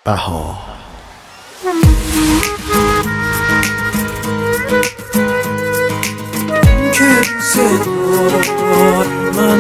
بهار. که صدای من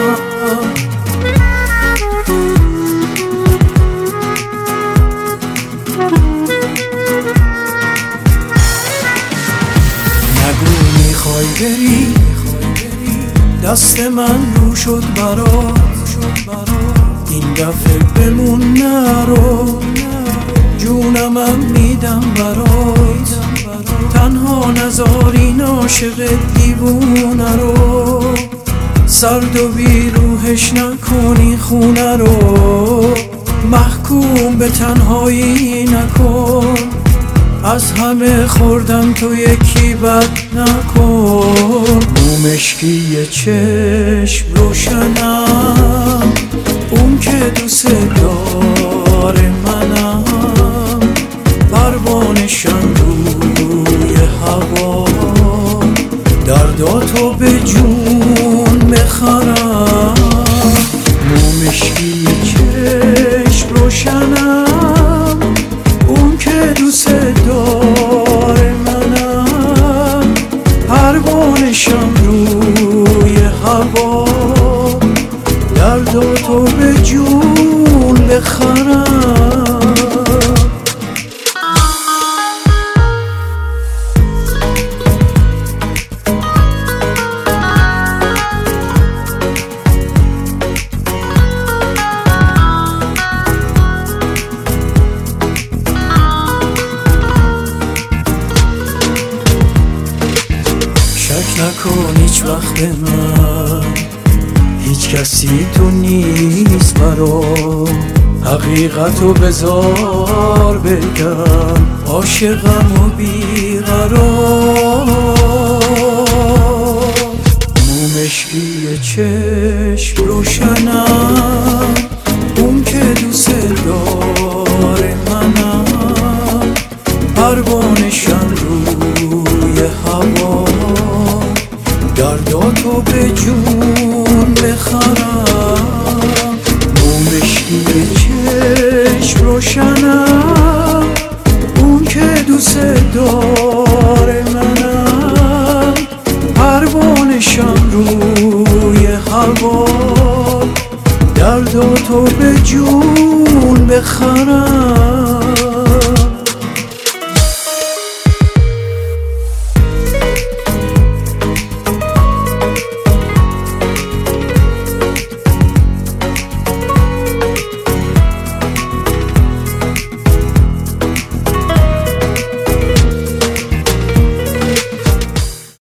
نگو میخوای بری، دست من رو شد برات، این دفعه بمون نرو، جونمم میدم برات، تنها نذار این عاشق دیوونه رو، سرد و بیروحش نکنی خونه رو، محکوم به تنهایی نکن، از همه خوردم تو یکی بد نکن. مو مشکی چشم روشنم، اون که دوست داره منم، پروانشم روی هوا، درداتو به جون بخرم. مو مشکی چشم روشنم، اون که دوست داره منم، پروانشم روی هوا، درداتو به جون بخرم. شک نکن هیچ وقت به من، هیچ کسی تو نیست برام، حقیقتو بذار بگم، عاشقم و بیقرار. مو مشکی چشم روشنم، اون که دوست داره منم، پروانشم روی هوا، درداتو به جون بخرم. مو مشکی چشم روشنم، اون که دوست داره منم، پروانشم روی هوا، درداتو به جون بخرم.